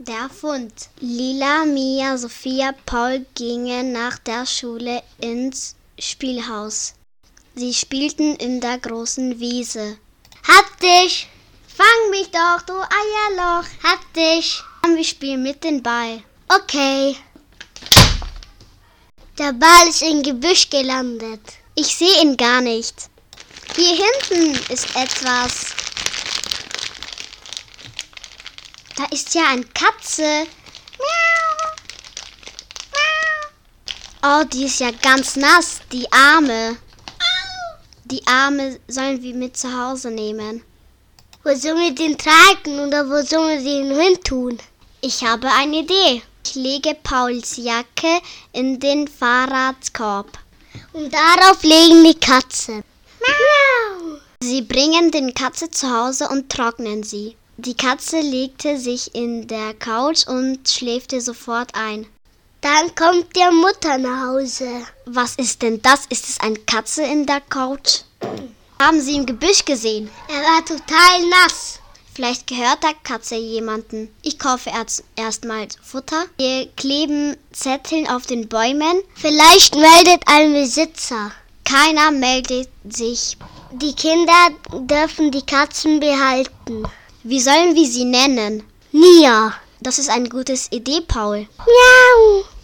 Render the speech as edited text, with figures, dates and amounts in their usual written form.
Der Fund. Lila, Mia, Sophia, Paul gingen nach der Schule ins Spielhaus. Sie spielten in der großen Wiese. Hab dich! Fang mich doch, du Eierloch! Hab dich! Wir spielen mit dem Ball. Okay. Der Ball ist im Gebüsch gelandet. Ich sehe ihn gar nicht. Hier hinten ist etwas. Da ist ja eine Katze. Miau. Miau. Oh, die ist ja ganz nass, die Arme. Die Arme sollen wir mit zu Hause nehmen. Wo sollen wir den tragen oder wo sollen wir den hin tun? Ich habe eine Idee. Ich lege Pauls Jacke in den Fahrradkorb. Und darauf legen die Katze. Miau. Sie bringen die Katze zu Hause und trocknen sie. Die Katze legte sich in der Couch und schläfte sofort ein. Dann kommt der Mutter nach Hause. Was ist denn das? Ist es eine Katze in der Couch? Haben Sie im Gebüsch gesehen? Er war total nass. Vielleicht gehört der Katze jemanden. Ich kaufe erstmal Futter. Wir kleben Zettel auf den Bäumen. Vielleicht meldet ein Besitzer. Keiner meldet sich. Die Kinder dürfen die Katzen behalten. Wie sollen wir sie nennen? Mia. Das ist eine gute Idee, Paul. Miau.